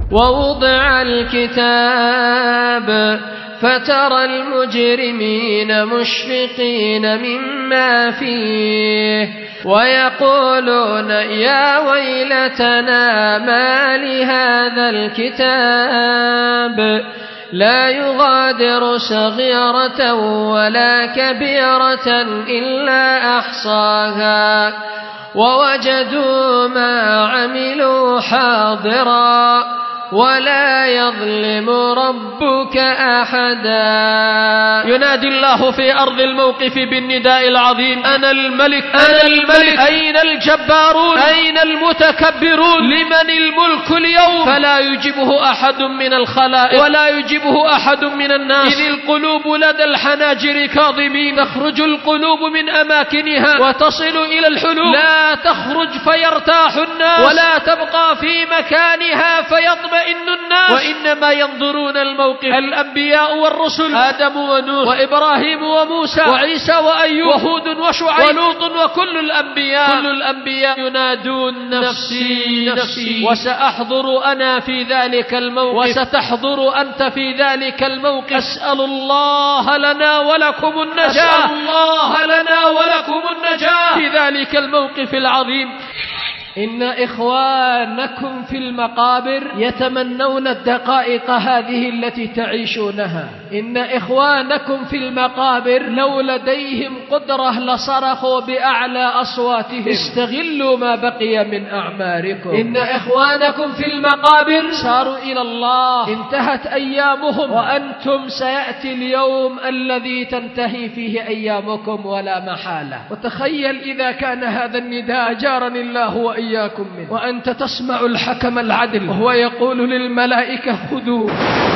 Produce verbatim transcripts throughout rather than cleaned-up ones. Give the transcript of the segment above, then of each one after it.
ووضع الكتاب فترى المجرمين مشفقين مما فيه ويقولون يا ويلتنا ما لهذا الكتاب لا يغادر صغيرة ولا كبيرة إلا أحصاها ووجدوا ما عملوا حاضرا ولا يظلم ربك أحدا. ينادي الله في أرض الموقف بالنداء العظيم: أنا الملك أنا الملك، أين الجبارون أين المتكبرون، لمن الملك اليوم؟ فلا يجيبه أحد من الخلائق ولا يجيبه أحد من الناس، إذ القلوب لدى الحناجر كاظمين، تخرج القلوب من أماكنها وتصل إلى الحلوب، لا تخرج فيرتاح الناس ولا تبقى في مكانها فيطمئن الناس، وإنما ينظرون الموقف الأنبياء والرسل آدم ونوح وإبراهيم وموسى وعيسى وأيوب وهود وشعيب ولوط وكل الأنبياء كل الأنبياء ينادون نفسي نفسي، وسأحضر أنا في ذلك الموقف وستحضر أنت في ذلك الموقف. أسأل الله لنا ولكم النجاة أسأل الله لنا ولكم النجاة في ذلك الموقف العظيم. إن إخوانكم في المقابر يتمنون الدقائق هذه التي تعيشونها. إن إخوانكم في المقابر لو لديهم قدرة لصرخوا بأعلى أصواتهم: استغلوا ما بقي من أعماركم. إن إخوانكم في المقابر ساروا إلى الله، انتهت أيامهم، وأنتم سيأتي اليوم الذي تنتهي فيه أيامكم ولا محالة. وتخيل إذا كان هذا النداء جارني الله وإياكم منه، وأنت تسمع الحكم العدل وهو يقول للملائكة خذوا،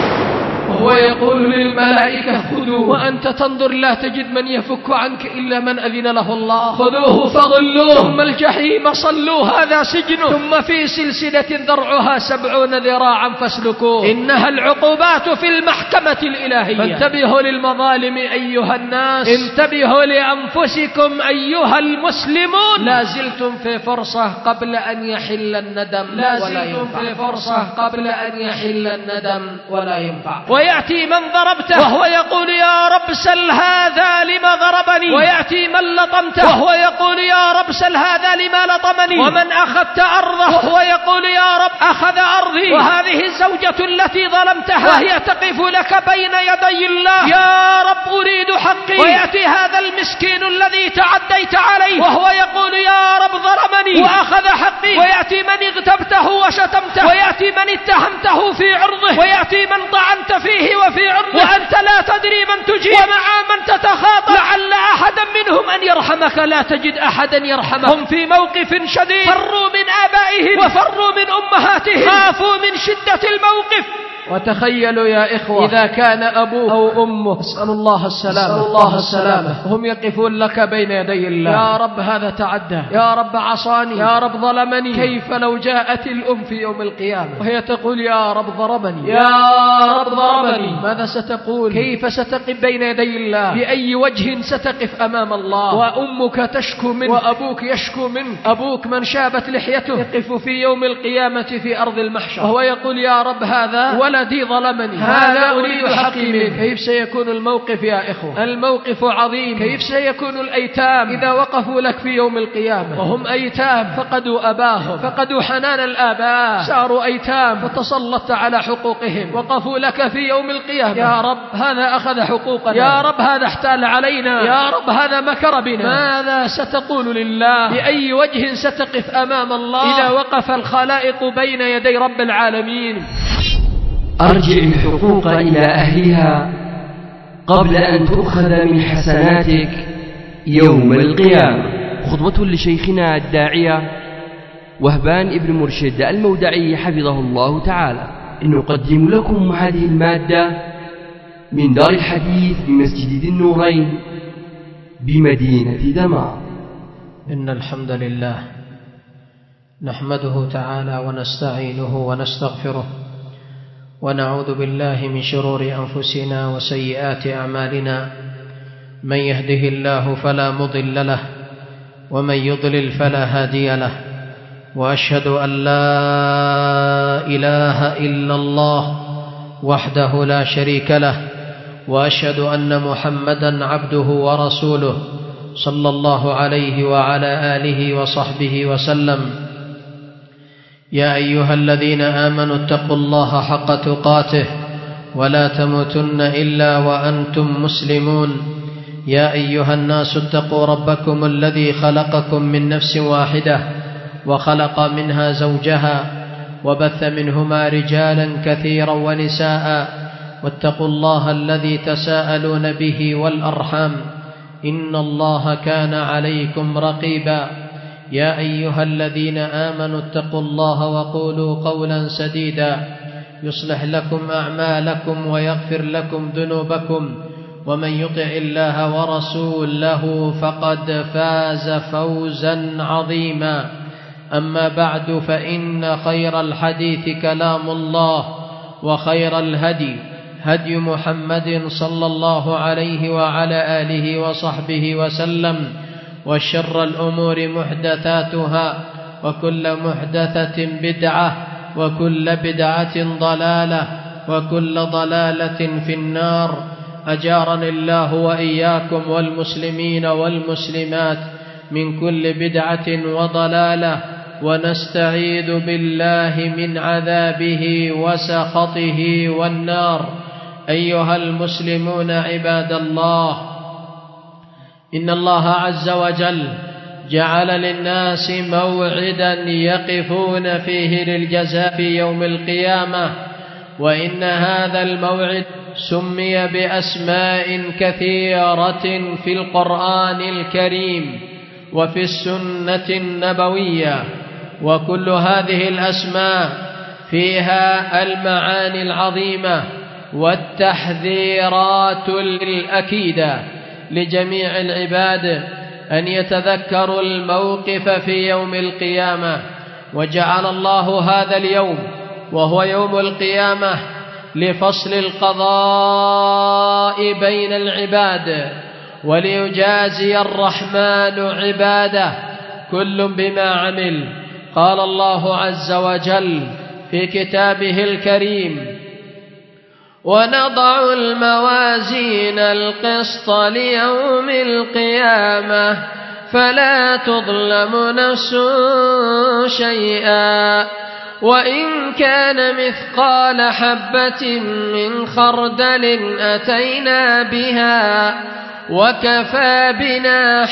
وهو يقول للملائكة خذوا، وأنت تنظر لا تجد من يفك عنك إلا من أذن له الله. خذوه فغلوه ثم الجحيم صلوه، هذا سجنه، ثم في سلسلة ذرعها سبعون ذراعا فاسلكوه، إنها العقوبات في المحكمة الإلهية. فانتبهوا للمظالم أيها الناس، انتبهوا لأنفسكم أيها المسلمون. لا زلتم في فرصة قبل أن يحل الندم لا زلتم في فرصة قبل أن يحل الندم ولا ينفع. ويأتي من ضربته وهو يقول يا رب سل هذا لما ضربني، ويأتي من لطمته وهو يقول يا رب سل هذا لما لطمني، ومن أخذت أرضه وهو يقول يا رب أخذ أرضي، وهذه الزوجة التي ظلمتها وهي تقف لك بين يدي الله يا رب أريد حقي. ويأتي هذا المسكين الذي تعديت عليه وهو يقول يا رب ظلمني وأخذ حقي، ويأتي من اغتبته وشتمته، ويأتي من اتهمته في عرضه، ويأتي من طعنت فيه وفي عرضه وأنت لا تدري من تجيب ومع من تتخاطب، لعل أحدا منهم أن يرحمك لا تجد أحدا يرحمه. هم في موقف شديد، فروا من آبائهم وفروا من أمهاتهم، خافوا من شدة الموقف. وتخيلوا يا إخوة إذا كان أبوه أو أمه، اسأل الله السلامة اسأل الله السلامة، هم يقفون لك بين يدي الله: يا رب هذا تعدى، يا رب عصاني، يا رب ظلمني. كيف لو جاءت الأم في يوم القيامة وهي تقول يا رب ضربني يا رب ضربني؟ ماذا ستقول؟ كيف ستقف بين يدي الله؟ بأي وجه ستقف أمام الله؟ وأمك تشكو منه وأبوك يشكو منه. أبوك من شابت لحيته يقف في يوم القيامة في أرض المحشر وهو يقول يا رب هذا ولدي ظلمني، هذا أريد حقي منه. كيف سيكون الموقف يا إخوة؟ الموقف عظيم. كيف سيكون الأيتام إذا وقفوا لك في يوم القيامة وهم أيتام فقدوا أباهم، فقدوا حنان الآباء، صاروا أيتام فتسلطت على حقوقهم، وقفوا لك في يوم القيامة يا رب هذا أخذ حقوقنا، يا رب هذا احتال علينا، يا رب هذا مكر بنا. ماذا ستقول لله؟ بأي وجه ستقف أمام الله إذا وقف الخلائق بين يدي رب العالمين؟ أرجع الحقوق إلى أهلها قبل أن تؤخذ من حسناتك يوم القيامة. خطبة لشيخنا الداعية وهبان ابن مرشد المودعي حفظه الله تعالى. نقدم لكم هذه المادة من دار الحديث بمسجد ذي النورين بمدينة دمار. إن الحمد لله نحمده تعالى ونستعينه ونستغفره، ونعوذ بالله من شرور أنفسنا وسيئات أعمالنا. من يهده الله فلا مضل له، ومن يضلل فلا هادي له، وأشهد أن لا إله إلا الله وحده لا شريك له، وأشهد أن محمدا عبده ورسوله صلى الله عليه وعلى آله وصحبه وسلم. يا أيها الذين آمنوا اتقوا الله حق تقاته ولا تموتن إلا وأنتم مسلمون. يا أيها الناس اتقوا ربكم الذي خلقكم من نفس واحدة وخلق منها زوجها وبث منهما رجالا كثيرا ونساء، واتقوا الله الذي تساءلون به والأرحام إن الله كان عليكم رقيبا. يا أيها الذين آمنوا اتقوا الله وقولوا قولا سديدا يصلح لكم أعمالكم ويغفر لكم ذنوبكم، ومن يطع الله ورسوله فقد فاز فوزا عظيما. أما بعد، فإن خير الحديث كلام الله، وخير الهدي هدي محمد صلى الله عليه وعلى آله وصحبه وسلم، وشر الأمور محدثاتها، وكل محدثة بدعة، وكل بدعة ضلالة، وكل ضلالة في النار. أجارني الله وإياكم والمسلمين والمسلمات من كل بدعة وضلالة، ونستعيذ بالله من عذابه وسخطه والنار. أيها المسلمون عباد الله، إن الله عز وجل جعل للناس موعدا يقفون فيه للجزاء في يوم القيامة، وإن هذا الموعد سمي بأسماء كثيرة في القرآن الكريم وفي السنة النبوية، وكل هذه الأسماء فيها المعاني العظيمة والتحذيرات الأكيدة لجميع العباد أن يتذكروا الموقف في يوم القيامة. وجعل الله هذا اليوم وهو يوم القيامة لفصل القضاء بين العباد، وليجازي الرحمن عباده كل بما عمل. قال الله عز وجل في كتابه الكريم: ونضع الموازين القسط ليوم القيامة فلا تظلم نفس شيئا وإن كان مثقال حبة من خردل أتينا بها وكفى بنا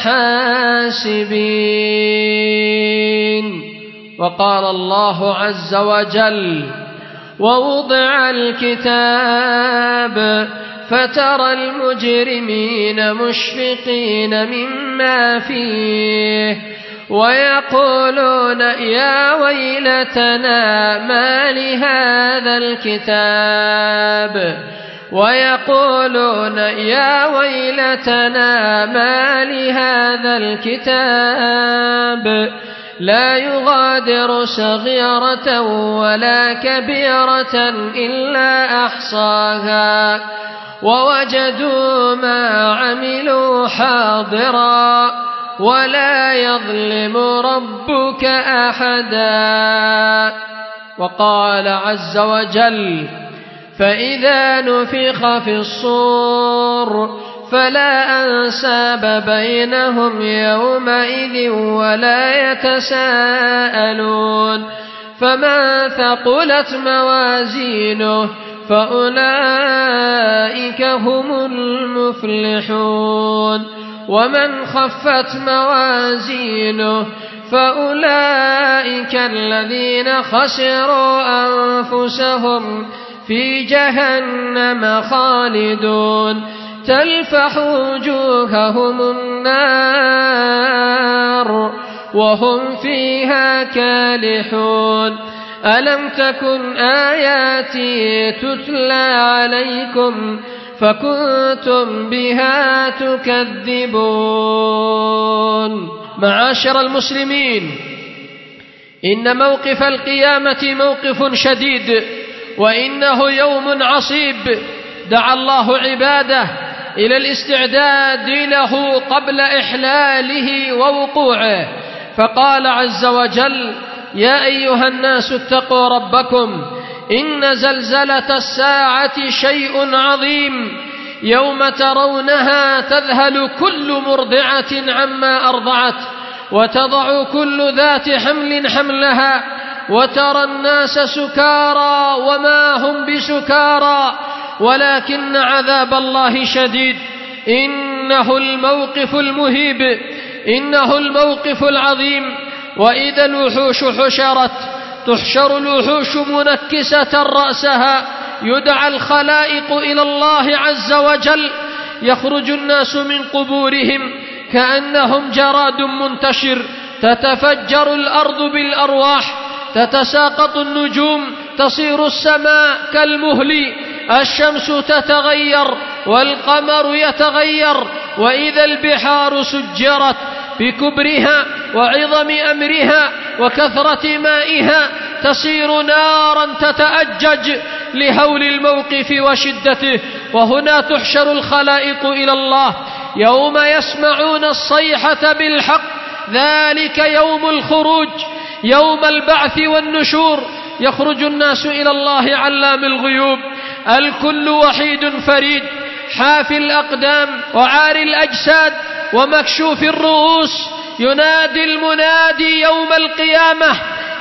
حاسبين. وقال الله عز وجل: ووضع الكتاب فترى المجرمين مشفقين مما فيه ويقولون يا ويلتنا ما لهذا الكتاب ويقولون يا ويلتنا ما لهذا الكتاب لا يغادر صغيرة ولا كبيرة إلا أحصاها ووجدوا ما عملوا حاضرا ولا يظلم ربك أحدا. وقال عز وجل: فإذا نفخ في الصور فلا أنساب بينهم يومئذ ولا يتساءلون فمن ثقلت موازينه فأولئك هم المفلحون ومن خفت موازينه فأولئك الذين خسروا أنفسهم في جهنم خالدون تلفح وجوههم النار وهم فيها كالحون. ألم تكن آياتي تتلى عليكم فكنتم بها تكذبون. معاشر المسلمين، إن موقف القيامة موقف شديد، وإنه يوم عصيب دعا الله عباده إلى الاستعداد له قبل إحلاله ووقوعه، فقال عز وجل: يا أيها الناس اتقوا ربكم إن زلزلة الساعة شيء عظيم يوم ترونها تذهل كل مرضعة عما أرضعت وتضع كل ذات حمل حملها وترى الناس سكارى وما هم بسكارى ولكن عذاب الله شديد. إنه الموقف المهيب، إنه الموقف العظيم. وإذا الوحوش حشرت تحشر الوحوش منكسة رأسها، يدعى الخلائق إلى الله عز وجل، يخرج الناس من قبورهم كأنهم جراد منتشر، تتفجر الأرض بالأرواح، تتساقط النجوم، تصير السماء كالمهل، الشمس تتغير والقمر يتغير، وإذا البحار سجرت بكبرها وعظم أمرها وكثرة مائها تصير نارا تتأجج لهول الموقف وشدته. وهنا تحشر الخلائق إلى الله يوم يسمعون الصيحة بالحق، ذلك يوم الخروج، يوم البعث والنشور. يخرج الناس إلى الله علام الغيوب، الكل وحيد فريد، حافي الأقدام وعار الأجساد ومكشوف الرؤوس. ينادي المنادي يوم القيامة،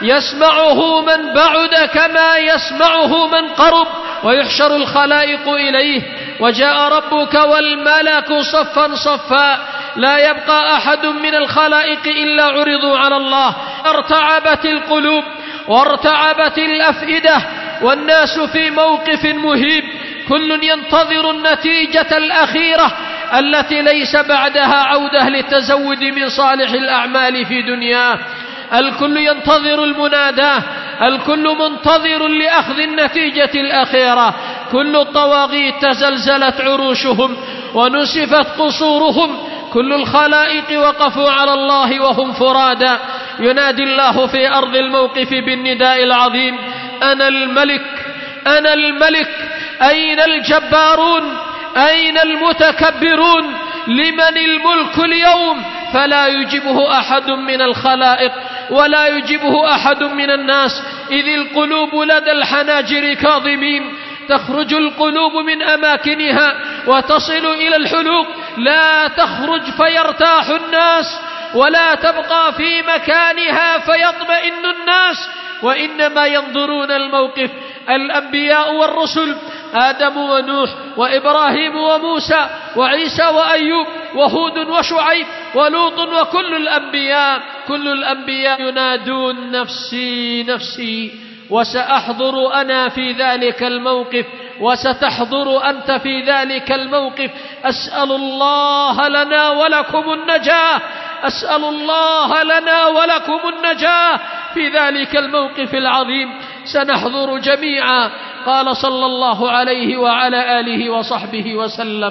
يسمعه من بعد كما يسمعه من قرب، ويحشر الخلائق إليه، وجاء ربك والملك صفا صفا، لا يبقى أحد من الخلائق إلا عرضوا على الله. ارتعبت القلوب وارتعبت الأفئدة، والناس في موقف مهيب، كل ينتظر النتيجة الأخيرة التي ليس بعدها عودة للتزود من صالح الأعمال في دنياه. الكل ينتظر المناداة، الكل منتظر لأخذ النتيجة الأخيرة. كل الطواغيت تزلزلت عروشهم ونسفت قصورهم، كل الخلائق وقفوا على الله وهم فرادا. ينادي الله في أرض الموقف بالنداء العظيم: أنا الملك، أنا الملك، أين الجبارون، أين المتكبرون، لمن الملك اليوم؟ فلا يجيبه أحد من الخلائق ولا يجيبه أحد من الناس، إذ القلوب لدى الحناجر كاظمين. تخرج القلوب من أماكنها وتصل إلى الحلوق، لا تخرج فيرتاح الناس ولا تبقى في مكانها فيطمئن الناس، وإنما ينظرون الموقف. الأنبياء والرسل، آدم ونوح وإبراهيم وموسى وعيسى وأيوب وهود وشعيب ولوط، وكل الأنبياء كل الأنبياء ينادون نفسي نفسي، وسأحضر أنا في ذلك الموقف، وستحضر أنت في ذلك الموقف. أسأل الله لنا ولكم النجاة، أسأل الله لنا ولكم النجاة في ذلك الموقف العظيم. سنحضر جميعا. قال صلى الله عليه وعلى آله وصحبه وسلم: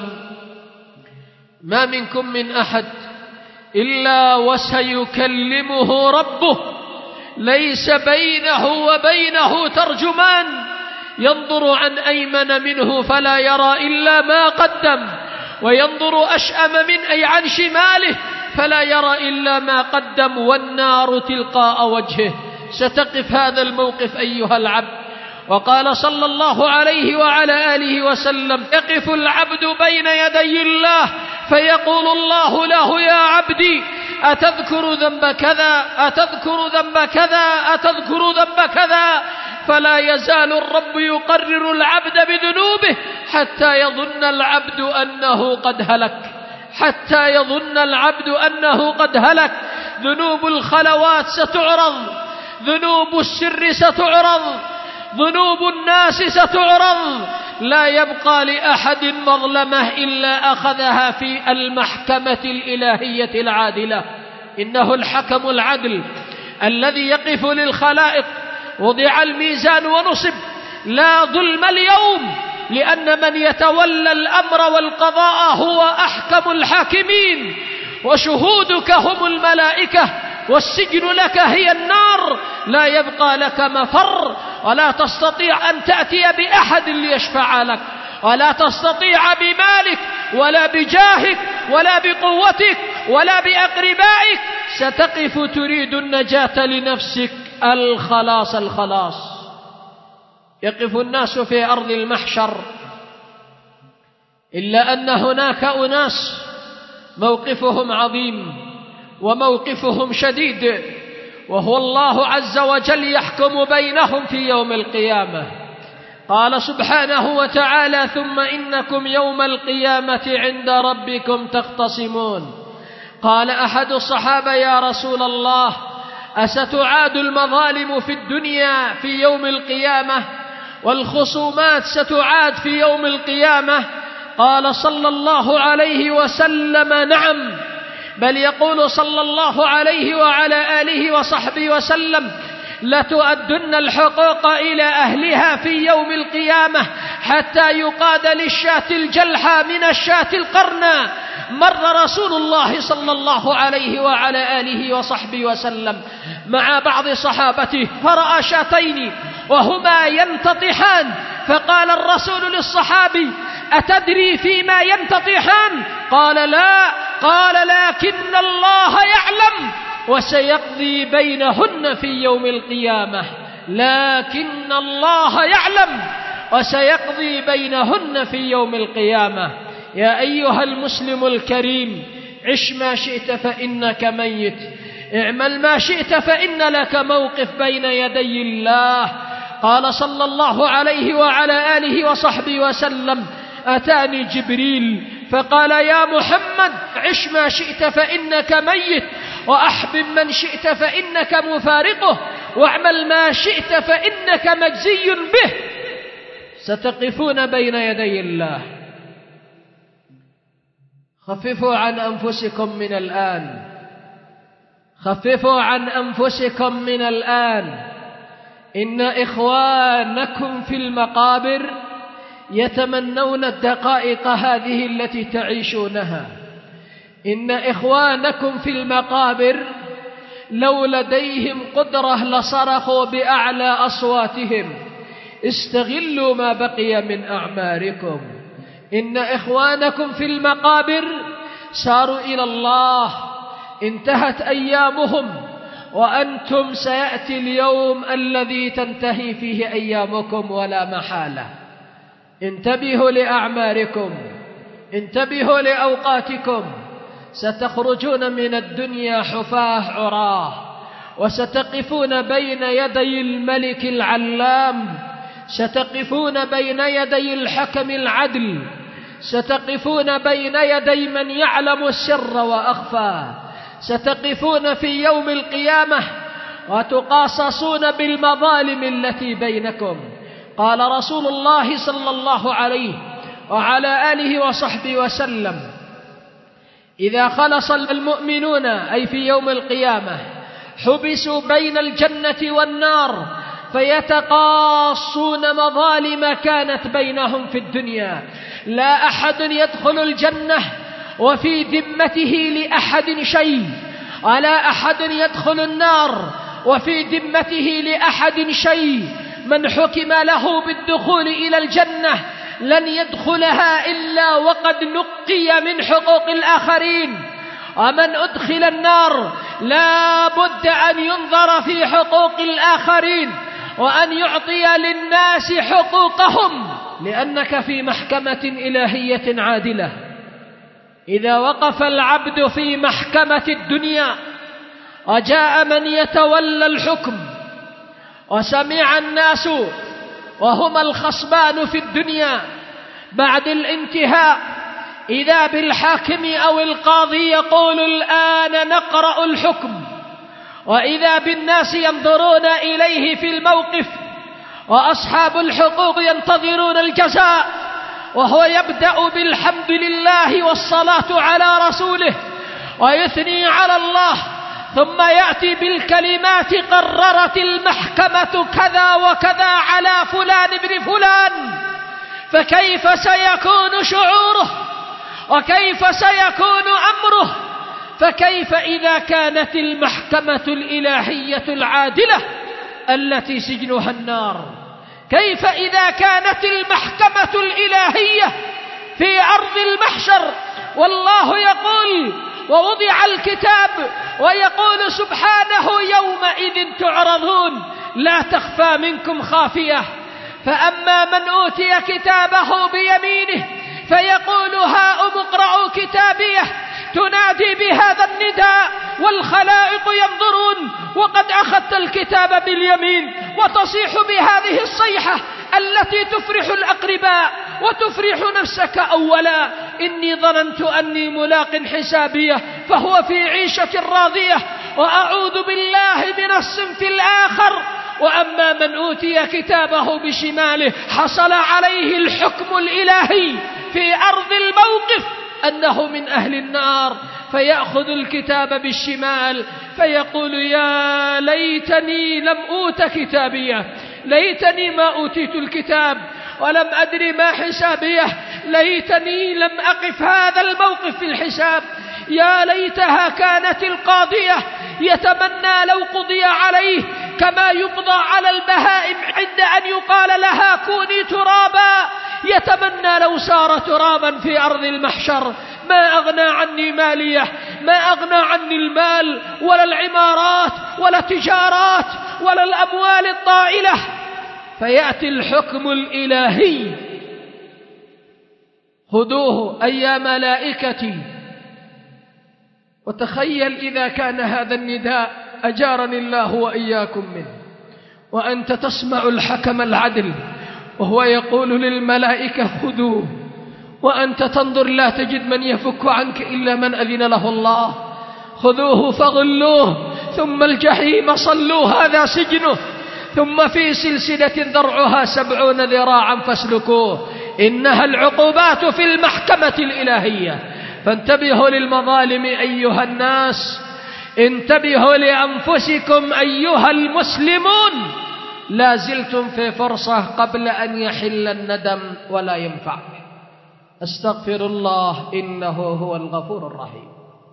ما منكم من أحد إلا وسيكلمه ربه، ليس بينه وبينه ترجمان، ينظر عن أيمن منه فلا يرى إلا ما قدم، وينظر أشأم من أي عن شماله فلا يرى إلا ما قدم، والنار تلقاء وجهه. ستقف هذا الموقف أيها العبد. وقال صلى الله عليه وعلى آله وسلم: يقف العبد بين يدي الله فيقول الله له: يا عبدي أتذكر ذنب كذا، أتذكر ذنب كذا، أتذكر ذنب كذا، فلا يزال الرب يقرر العبد بذنوبه حتى يظن العبد أنه قد هلك، حتى يظن العبد أنه قد هلك. ذنوب الخلوات ستعرض، ذنوب السر ستعرض، ذنوب الناس ستعرض، لا يبقى لأحد مظلمة إلا أخذها في المحكمة الإلهية العادلة. إنه الحكم العدل الذي يقف للخلائق. وضع الميزان ونصب، لا ظلم اليوم، لأن من يتولى الأمر والقضاء هو أحكم الحاكمين، وشهودك هم الملائكة، والسجن لك هي النار. لا يبقى لك مفر، ولا تستطيع أن تأتي بأحد ليشفع لك، ولا تستطيع بمالك ولا بجاهك ولا بقوتك ولا بأقربائك. ستقف تريد النجاة لنفسك، الخلاص الخلاص. يقف الناس في أرض المحشر، إلا أن هناك أناس موقفهم عظيم وموقفهم شديد، وهو الله عز وجل يحكم بينهم في يوم القيامة. قال سبحانه وتعالى: ثم إنكم يوم القيامة عند ربكم تختصمون. قال أحد الصحابة: يا رسول الله، أستعاد المظالم في الدنيا في يوم القيامة والخصومات ستعاد في يوم القيامة؟ قال صلى الله عليه وسلم: نعم، بل يقول صلى الله عليه وعلى آله وصحبه وسلم: لتؤدن الحقوق إلى أهلها في يوم القيامة حتى يقاد للشاة الجلحى من الشاة القرنى. مر رسول الله صلى الله عليه وعلى آله وصحبه وسلم مع بعض صحابته فرأى شاتين وهما ينتطحان، فقال الرسول للصحابي: أتدري فيما ينتطحان؟ قال: لا. قال: لكن الله يعلم وسيقضي بينهن في يوم القيامة. لكن الله يعلم وسيقضي بينهن في يوم القيامة. يا أيها المسلم الكريم، عش ما شئت فإنك ميت، اعمل ما شئت فإن لك موقف بين يدي الله. قال صلى الله عليه وعلى آله وصحبه وسلم: أتاني جبريل فقال: يا محمد، عش ما شئت فإنك ميت، وأحبب من شئت فإنك مفارقه، واعمل ما شئت فإنك مجزي به. ستقفون بين يدي الله. خففوا عن أنفسكم من الآن، خففوا عن أنفسكم من الآن. إن إخوانكم في المقابر يتمنون الدقائق هذه التي تعيشونها. إن إخوانكم في المقابر لو لديهم قدرة لصرخوا بأعلى أصواتهم: استغلوا ما بقي من أعماركم. إن إخوانكم في المقابر ساروا إلى الله، انتهت أيامهم، وأنتم سيأتي اليوم الذي تنتهي فيه أيامكم ولا محالة. انتبهوا لأعماركم، انتبهوا لأوقاتكم. ستخرجون من الدنيا حفاة عراه، وستقفون بين يدي الملك العلام، ستقفون بين يدي الحكم العدل، ستقفون بين يدي من يعلم السر وأخفى، ستقفون في يوم القيامة وتقاصصون بالمظالم التي بينكم. قال رسول الله صلى الله عليه وعلى آله وصحبه وسلم: إذا خلص المؤمنون أي في يوم القيامة حبسوا بين الجنة والنار فيتقاصون مظالم كانت بينهم في الدنيا. لا أحد يدخل الجنة وفي ذمته لأحد شيء، ولا أحد يدخل النار وفي ذمته لأحد شيء. من حكم له بالدخول إلى الجنة لن يدخلها إلا وقد نقي من حقوق الآخرين، ومن أدخل النار لا بد أن ينظر في حقوق الآخرين وأن يعطي للناس حقوقهم، لأنك في محكمة إلهية عادلة. إذا وقف العبد في محكمة الدنيا وجاء من يتولى الحكم وسمع الناس وهم الخصمان في الدنيا بعد الانتهاء إذا بالحاكم أو القاضي يقول: الآن نقرأ الحكم، وإذا بالناس ينظرون إليه في الموقف، وأصحاب الحقوق ينتظرون الجزاء، وهو يبدأ بالحمد لله والصلاة على رسوله ويثني على الله، ثم يأتي بالكلمات: قررت المحكمة كذا وكذا على فلان بن فلان. فكيف سيكون شعوره؟ وكيف سيكون أمره؟ فكيف إذا كانت المحكمة الإلهية العادلة التي سجنها النار؟ كيف إذا كانت المحكمة الإلهية في أرض المحشر والله يقول: ووضع الكتاب ويقول سبحانه يومئذ تعرضون لا تخفى منكم خافية. فأما من أوتي كتابه بيمينه فيقول هاؤم اقرءوا كتابيه، تنادي بهذا النداء والخلائق ينظرون وقد أخذت الكتاب باليمين، وتصيح بهذه الصيحة التي تفرح الأقرباء وتفرح نفسك أولا: إني ظننت أني ملاق حسابية فهو في عيشة راضية، وأعوذ بالله من الصنف الآخر. وأما من أوتي كتابه بشماله حصل عليه الحكم الإلهي في أرض الموقف أنه من أهل النار، فيأخذ الكتاب بالشمال فيقول يا ليتني لم أوت كتابيه، ليتني ما أوتيت الكتاب ولم أدري ما حسابيه، ليتني لم أقف هذا الموقف في الحساب، يا ليتها كانت القاضية. يتمنى لو قضي عليه كما يقضى على البهائم عند أن يقال لها كوني ترابا، يتمنى لو صار ترابا في أرض المحشر. ما أغنى عني مالية، ما أغنى عني المال ولا العمارات ولا التجارات ولا الأموال الطائلة. فيأتي الحكم الإلهي: خذوه أي ملائكتي. وتخيل إذا كان هذا النداء أجارني الله وإياكم منه، وأنت تسمع الحكم العدل وهو يقول للملائكة خذوه، وأنت تنظر لا تجد من يفك عنك إلا من أذن له الله. خذوه فغلوه ثم الجحيم صلوه، هذا سجنه، ثم في سلسلة ذرعها سبعون ذراعا فاسلكوه، إنها العقوبات في المحكمة الإلهية. فانتبهوا للمظالم أيها الناس، انتبهوا لأنفسكم أيها المسلمون، لا زلتم في فرصة قبل أن يحل الندم ولا ينفع. أستغفر الله إنه هو الغفور الرحيم.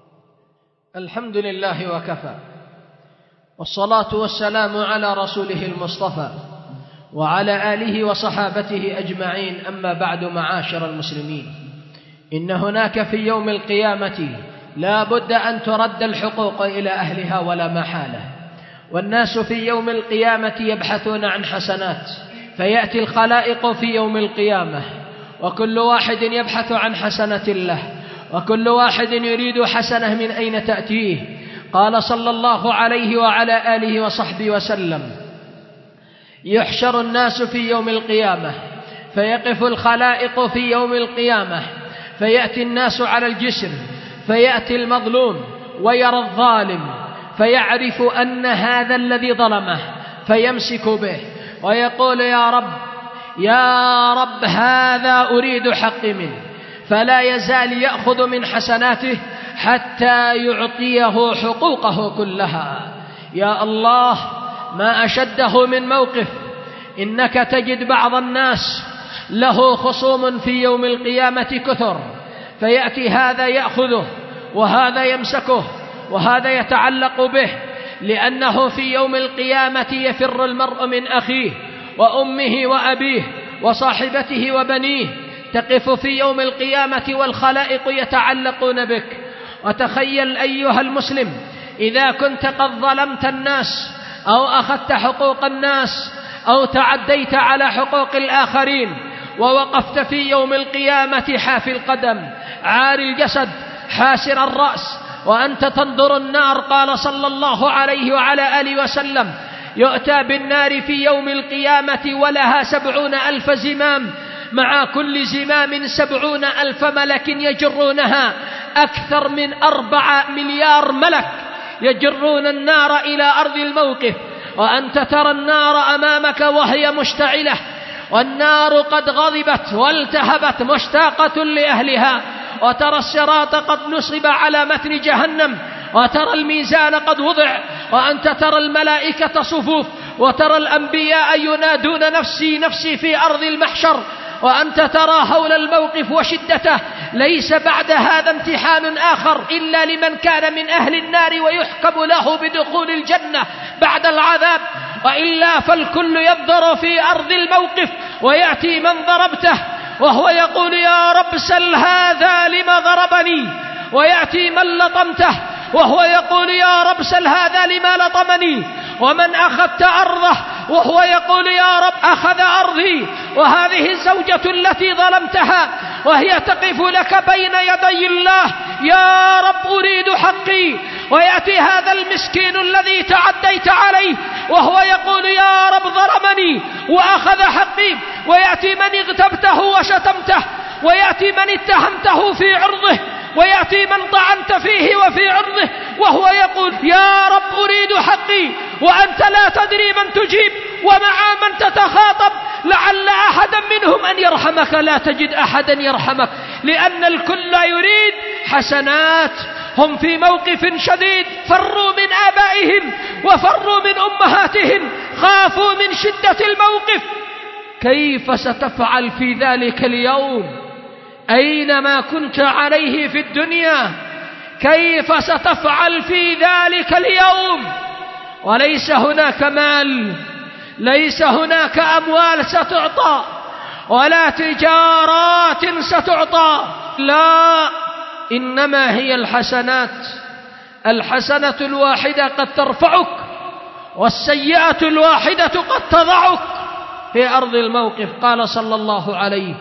الحمد لله وكفى، والصلاة والسلام على رسوله المصطفى وعلى آله وصحابته أجمعين. أما بعد، معاشر المسلمين، إن هناك في يوم القيامة لا بد أن ترد الحقوق إلى أهلها ولا محالة. والناس في يوم القيامة يبحثون عن حسنات، فيأتي الخلائق في يوم القيامة وكل واحد يبحث عن حسنة له، وكل واحد يريد حسنة من أين تأتيه. قال صلى الله عليه وعلى آله وصحبه وسلم: يحشر الناس في يوم القيامة فيقف الخلائق في يوم القيامة، فيأتي الناس على الجسر، فيأتي المظلوم ويرى الظالم فيعرف أن هذا الذي ظلمه، فيمسك به ويقول يا رب يا رب هذا أريد حقي منه، فلا يزال يأخذ من حسناته حتى يعطيه حقوقه كلها. يا الله، ما أشده من موقف. إنك تجد بعض الناس له خصوم في يوم القيامة كثر، فيأتي هذا يأخذه وهذا يمسكه وهذا يتعلق به، لأنه في يوم القيامة يفر المرء من أخيه وأمه وأبيه وصاحبته وبنيه. تقف في يوم القيامة والخلائق يتعلقون بك. وتخيل أيها المسلم، إذا كنت قد ظلمت الناس أو أخذت حقوق الناس أو تعديت على حقوق الآخرين، ووقفت في يوم القيامة حافي القدم عاري الجسد حاسر الرأس وأنت تنظر النار. قال صلى الله عليه وعلى آله وسلم: يؤتى بالنار في يوم القيامة ولها سبعون ألف زمام، مع كل زمام سبعون ألف ملك يجرونها، أكثر من أربعة مليار ملك يجرون النار إلى أرض الموقف. وأنت ترى النار أمامك وهي مشتعلة، والنار قد غضبت والتهبت مشتاقة لأهلها، وترى الصراط قد نصب على متن جهنم، وترى الميزان قد وضع، وأنت ترى الملائكة صفوف، وترى الأنبياء ينادون نفسي نفسي في أرض المحشر، وأنت ترى هول الموقف وشدته. ليس بعد هذا امتحان آخر إلا لمن كان من أهل النار ويحكم له بدخول الجنة بعد العذاب، وإلا فالكل ينظر في أرض الموقف، ويأتي من ضربته وهو يقول يا رب سل هذا لما ضربني، ويأتي من لطمته وهو يقول يا رب سل هذا لما لطمني، ومن أخذت أرضه وهو يقول يا رب أخذ أرضي، وهذه الزوجة التي ظلمتها وهي تقف لك بين يدي الله يا رب أريد حقي، ويأتي هذا المسكين الذي تعديت عليه وهو يقول يا رب ظلمني وأخذ حقي، ويأتي من اغتبته وشتمته، ويأتي من اتهمته في عرضه، ويأتي من طعنت فيه وفي عرضه وهو يقول يا رب أريد حقي، وأنت لا تدري من تجيب ومع من تتخاطب، لعل أحدا منهم أن يرحمك لا تجد أحدا يرحمك، لأن الكل يريد حسنات. هم في موقف شديد، فروا من آبائهم وفروا من أمهاتهم، خافوا من شدة الموقف. كيف ستفعل في ذلك اليوم أينما كنت عليه في الدنيا؟ كيف ستفعل في ذلك اليوم؟ وليس هناك مال، ليس هناك أموال ستعطى ولا تجارات ستعطى، لا، إنما هي الحسنات. الحسنة الواحدة قد ترفعك، والسيئة الواحدة قد تضعك في أرض الموقف. قال صلى الله عليه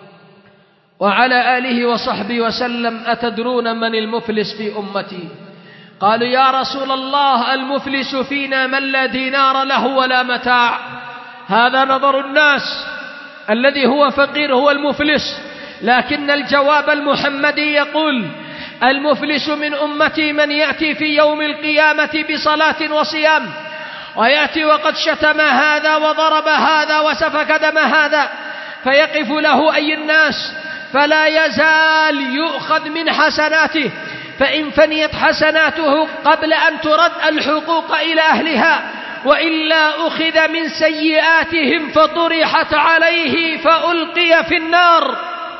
وعلى آله وصحبه وسلم: أتدرون من المفلس في أمتي؟ قالوا يا رسول الله المفلس فينا من لا دينار له ولا متاع. هذا نظر الناس، الذي هو فقير هو المفلس، لكن الجواب المحمدي يقول: المفلس من أمتي من يأتي في يوم القيامة بصلاة وصيام، ويأتي وقد شتم هذا وضرب هذا وسفك دم هذا، فيقف له أي الناس فلا يزال يؤخذ من حسناته، فإن فنيت حسناته قبل أن ترد الحقوق إلى أهلها، وإلا أخذ من سيئاتهم فطرحت عليه فألقي في النار.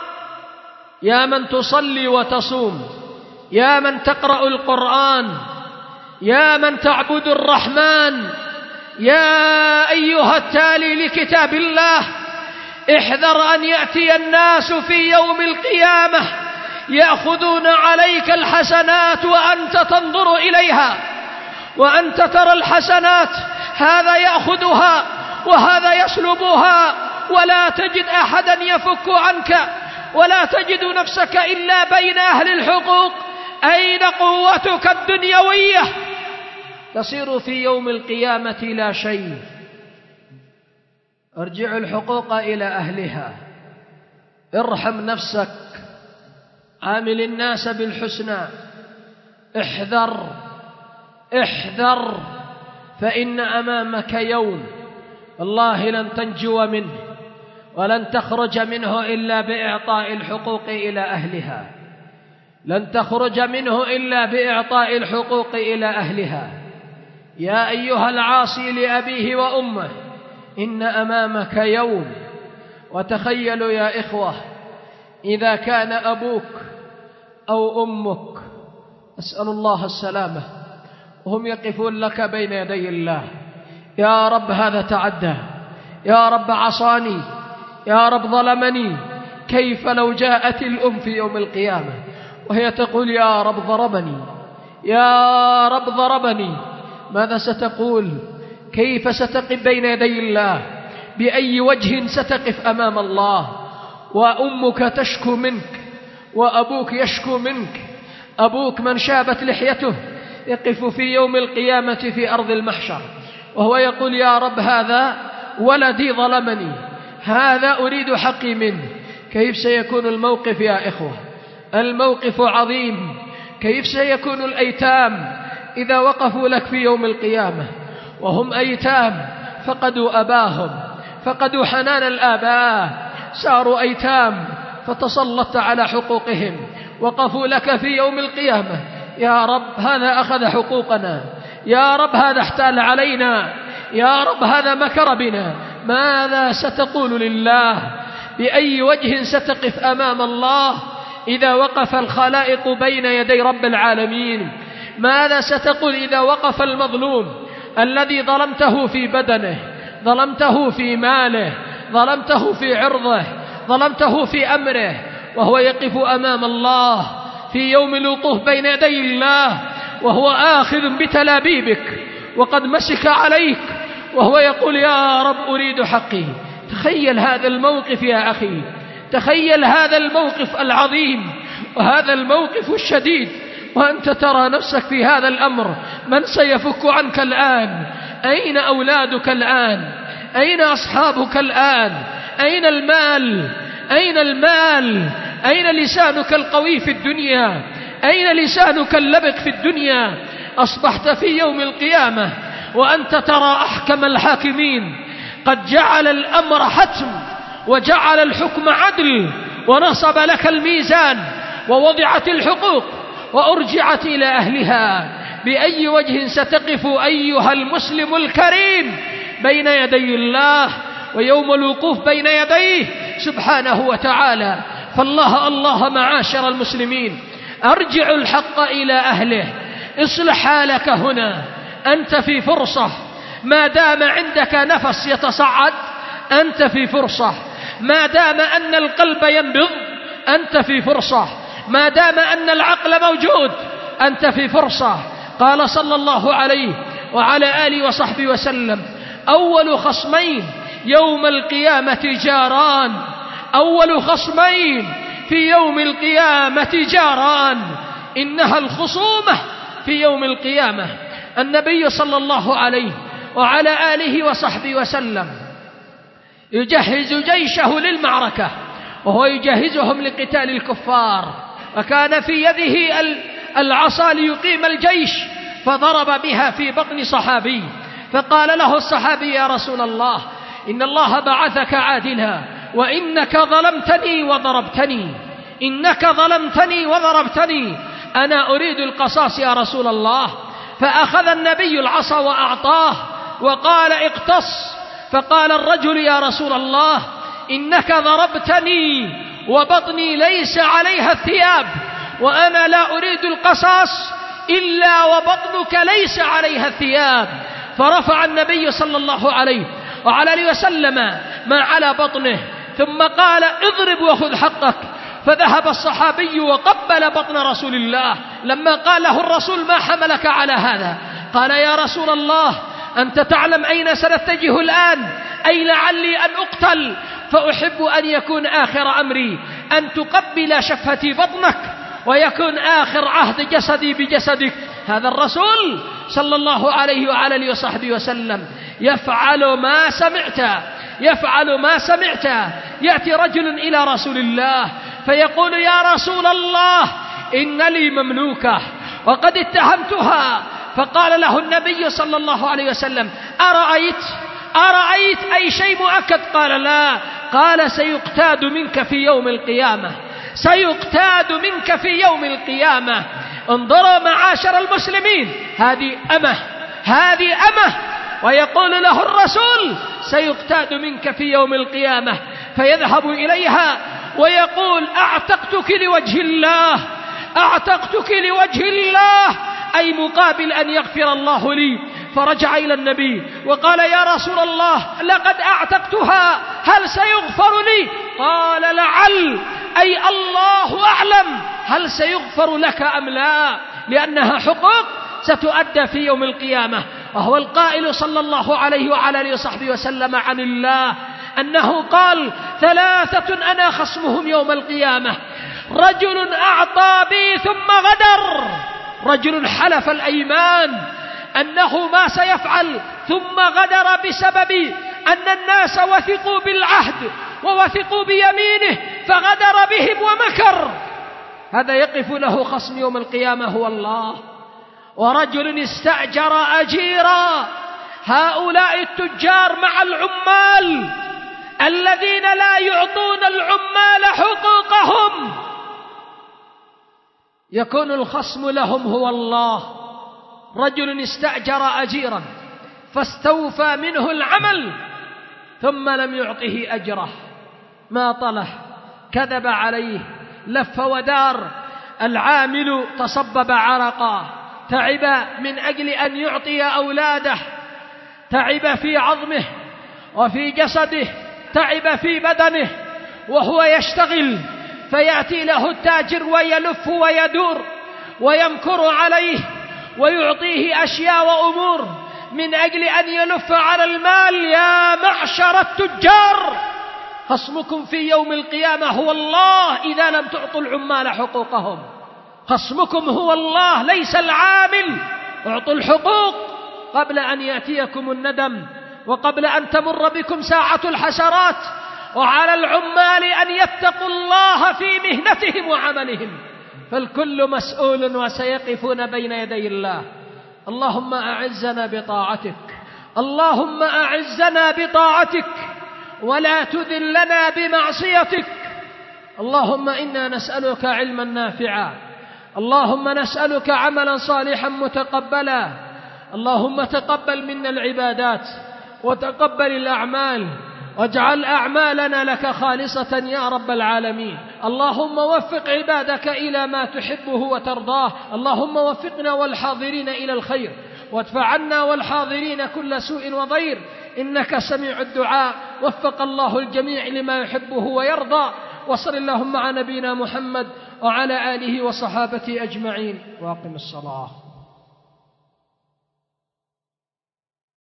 يا من تصلي وتصوم، يا من تقرأ القرآن، يا من تعبد الرحمن، يا أيها التالي لكتاب الله، احذر أن يأتي الناس في يوم القيامة يأخذون عليك الحسنات وأنت تنظر إليها، وأنت ترى الحسنات، هذا يأخذها وهذا يسلبها، ولا تجد أحدا يفك عنك، ولا تجد نفسك إلا بين أهل الحقوق. أين قوتك الدنيوية؟ تصير في يوم القيامة لا شيء. ارجع الحقوق إلى أهلها، ارحم نفسك، عامل الناس بالحسنى، احذر احذر، فإن أمامك يوم والله لن تنجو منه ولن تخرج منه إلا بإعطاء الحقوق إلى أهلها، لن تخرج منه إلا بإعطاء الحقوق إلى أهلها. يا أيها العاصي لأبيه وأمه، إن أمامك يوم. وتخيلوا يا إخوة، إذا كان أبوك أو أمك، أسأل الله السلامة، وهم يقفون لك بين يدي الله: يا رب هذا تعدى، يا رب عصاني، يا رب ظلمني. كيف لو جاءت الأم في يوم القيامة وهي تقول: يا رب ضربني، يا رب ضربني؟ ماذا ستقول؟ كيف ستقف بين يدي الله؟ بأي وجه ستقف أمام الله؟ وأمك تشكو منك، وأبوك يشكو منك. أبوك من شابت لحيته يقف في يوم القيامة في أرض المحشر وهو يقول: يا رب هذا ولدي ظلمني، هذا أريد حقي منه. كيف سيكون الموقف يا إخوة؟ الموقف عظيم. كيف سيكون الأيتام إذا وقفوا لك في يوم القيامة وهم أيتام، فقدوا أباهم، فقدوا حنان الآباء، صاروا أيتام، فتسلطت على حقوقهم، وقفوا لك في يوم القيامة: يا رب هذا أخذ حقوقنا، يا رب هذا احتال علينا، يا رب هذا مكر بنا. ماذا ستقول لله؟ بأي وجه ستقف أمام الله إذا وقف الخلائق بين يدي رب العالمين؟ ماذا ستقول إذا وقف المظلوم الذي ظلمته في بدنه، ظلمته في ماله، ظلمته في عرضه، ظلمته في أمره، وهو يقف أمام الله في يوم الوقوف بين يدي الله وهو آخذ بتلابيبك وقد مسك عليك وهو يقول يا رب أريد حقي. تخيل هذا الموقف يا أخي، تخيل هذا الموقف العظيم وهذا الموقف الشديد، وأنت ترى نفسك في هذا الأمر. من سيفك عنك الآن؟ أين أولادك الآن؟ أين أصحابك الآن؟ أين المال؟ أين المال؟ أين لسانك القوي في الدنيا؟ أين لسانك اللبق في الدنيا؟ أصبحت في يوم القيامة وأنت ترى أحكم الحاكمين قد جعل الأمر حتم وجعل الحكم عدل ونصب لك الميزان ووضعت الحقوق وأرجعت إلى أهلها. بأي وجه ستقف أيها المسلم الكريم بين يدي الله ويوم الوقوف بين يديه سبحانه وتعالى؟ فالله الله معاشر المسلمين، أرجع الحق إلى أهله. اصلح حالك هنا، أنت في فرصة ما دام عندك نفس يتصعد، أنت في فرصة ما دام أن القلب ينبض، أنت في فرصة ما دام أن العقل موجود، أنت في فرصة. قال صلى الله عليه وعلى آله وصحبه وسلم: أول خصمين يوم القيامة جاران، أول خصمين في يوم القيامة جاران، إنها الخصومة في يوم القيامة. النبي صلى الله عليه وعلى آله وصحبه وسلم يجهز جيشه للمعركة، وهو يجهزهم لقتال الكفار، وكان في يده العصا ليقيم الجيش، فضرب بها في بطن صحابي، فقال له الصحابي: يا رسول الله، إن الله بعثك عادلا، وإنك ظلمتني وضربتني، إنك ظلمتني وضربتني، أنا أريد القصاص يا رسول الله. فأخذ النبي العصا وأعطاه وقال: اقتص. فقال الرجل: يا رسول الله، إنك ضربتني وبطني ليس عليها الثياب، وأنا لا أريد القصاص إلا وبطنك ليس عليها الثياب. فرفع النبي صلى الله عليه وعلى آله وسلم ما على بطنه، ثم قال: اضرب وخذ حقك. فذهب الصحابي وقبل بطن رسول الله. لما قال له الرسول: ما حملك على هذا؟ قال: يا رسول الله، أنت تعلم أين سنتجه الآن، أي لعلي أن أقتل، فأحب أن يكون آخر أمري أن تقبل شفتي بطنك ويكون آخر عهد جسدي بجسدك. هذا الرسول صلى الله عليه وعلى آله وصحبه وسلم يفعل ما سمعت، يفعل ما سمعت. يأتي رجل إلى رسول الله فيقول: يا رسول الله، إن لي مملوكة وقد اتهمتها. فقال له النبي صلى الله عليه وسلم: أرأيت أرأيت أي شيء مؤكد؟ قال: لا. قال: سيقتاد منك في يوم القيامة، سيقتاد منك في يوم القيامة. انظروا معاشر المسلمين، هذه أمه، هذه أمه، ويقول له الرسول: سيقتاد منك في يوم القيامة. فيذهب إليها ويقول: أعتقتك لوجه الله، أعتقتك لوجه الله، أي مقابل أن يغفر الله لي. فرجع إلى النبي وقال: يا رسول الله، لقد أعتقتها، هل سيغفر لي؟ قال: لعل، أي الله أعلم هل سيغفر لك أم لا، لأنها حقوق ستؤدى في يوم القيامة. وهو القائل صلى الله عليه وعلى آله وصحبه وسلم عن الله أنه قال: ثلاثة أنا خصمهم يوم القيامة: رجل أعطى بي ثم غدر، رجل حلف الأيمان أنه ما سيفعل ثم غدر بسبب أن الناس وثقوا بالعهد ووثقوا بيمينه فغدر بهم ومكر، هذا يقف له خصم يوم القيامة هو الله. ورجل استأجر أجيرا، هؤلاء التجار مع العمال الذين لا يعطون العمال حقوقهم، يكون الخصم لهم هو الله. رجل استأجر أجيرا فاستوفى منه العمل ثم لم يعطه أجره، ما طله، كذب عليه، لف ودار. العامل تصبب عرقا، تعب من أجل أن يعطي أولاده، تعب في عظمه وفي جسده، تعب في بدنه وهو يشتغل فيأتي له التاجر ويلف ويدور ويمكر عليه ويعطيه أشياء وأمور من أجل أن يلف على المال. يا معشر التجار، خصمكم في يوم القيامة هو الله إذا لم تعطوا العمال حقوقهم. خصمكم هو الله ليس العامل. اعطوا الحقوق قبل أن يأتيكم الندم وقبل أن تمر بكم ساعة الحسرات. وعلى العمال أن يتقوا الله في مهنتهم وعملهم، فالكل مسؤول وسيقفون بين يدي الله. اللهم أعزنا بطاعتك، اللهم أعزنا بطاعتك ولا تذلنا بمعصيتك. اللهم إنا نسألك علما نافعا، اللهم نسألك عملا صالحا متقبلا. اللهم تقبل منا العبادات وتقبل الأعمال واجعل أعمالنا لك خالصة يا رب العالمين. اللهم وفق عبادك إلى ما تحبه وترضاه. اللهم وفقنا والحاضرين إلى الخير وادفع عنا والحاضرين كل سوء وضير، إنك سميع الدعاء. وفق الله الجميع لما يحبه ويرضى. وصل اللهم على نبينا محمد وعلى آله وصحابته أجمعين، وأقم الصلاة.